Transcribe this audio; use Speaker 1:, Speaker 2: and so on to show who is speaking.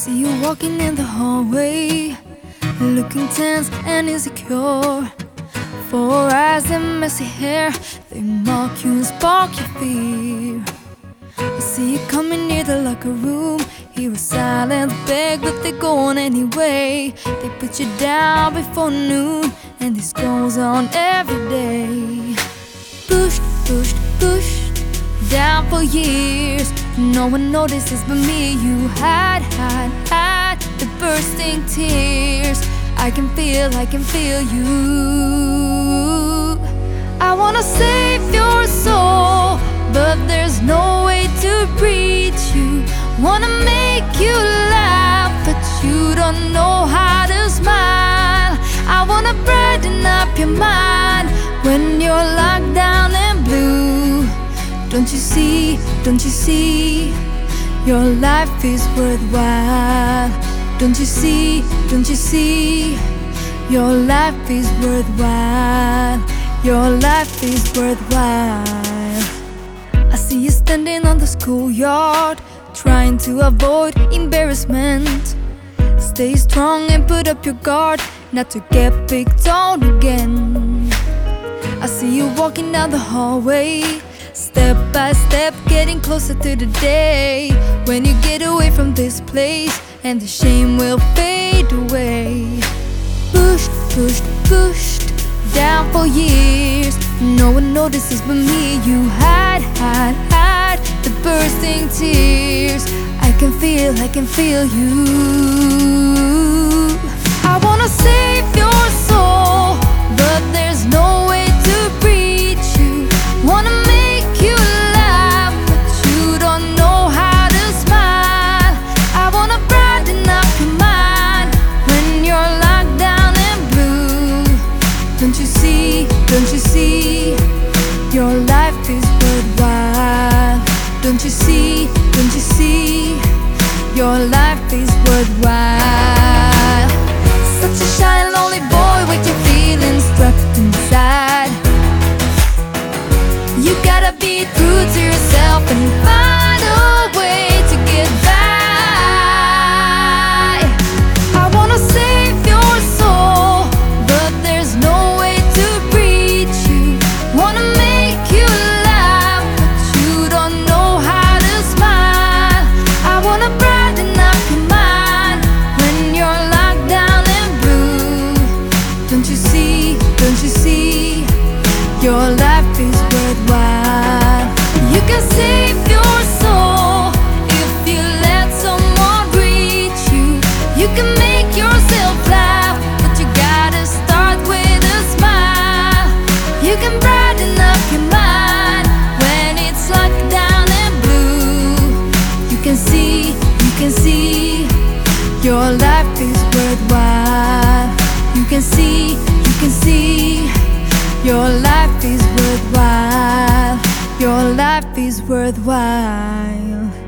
Speaker 1: See you walking in the hallway, looking tense and insecure. Four eyes and messy hair, they mock you and spark your fear. I see you coming near the locker room, hear a silent beg, but they go on anyway. They put you down before noon, and this goes on every day. Pushed, pushed, pushed down for years. No one notices but me. You hide the bursting tears. I can feel you. I wanna save your soul, but there's no way to reach you. Wanna make you laugh, but you don't know how to smile. I wanna brighten up your mind when you're locked down and blue. Don't you see, don't you see, your life is worthwhile. Don't you see, don't you see, your life is worthwhile. Your life is worthwhile. I see you standing on the schoolyard, trying to avoid embarrassment. Stay strong and put up your guard, not to get picked on again. I see you walking down the hallway, step by step, getting closer to the day when you get away from this place and the shame will fade away. Pushed, pushed, pushed down for years. No one notices but me. You hide the bursting tears. I can feel you. I wanna save your soul, but there's no way to reach you. Wanna make you laugh, but you don't know how to smile. I wanna brighten up your mind when you're locked down and blue. Don't you see, don't you see, your life is worthwhile. Don't you see, don't you see, your life is worthwhile. Such a shy and lonely boy with your feelings trapped inside. You gotta be true to yourself and find a way to get by. I wanna save your soul, but there's no way to reach you. Wanna make you laugh, but you don't know how to smile. I wanna brighten up your mind when you're locked down and blue. Don't you see, don't you see, your life is worthwhile. You can save your soul if you let someone reach you. You can make yourself laugh, but you gotta start with a smile. You can brighten up your mind when it's locked down and blue. You can see, your life is worthwhile. You can see, your life is worthwhile. Your life is worthwhile.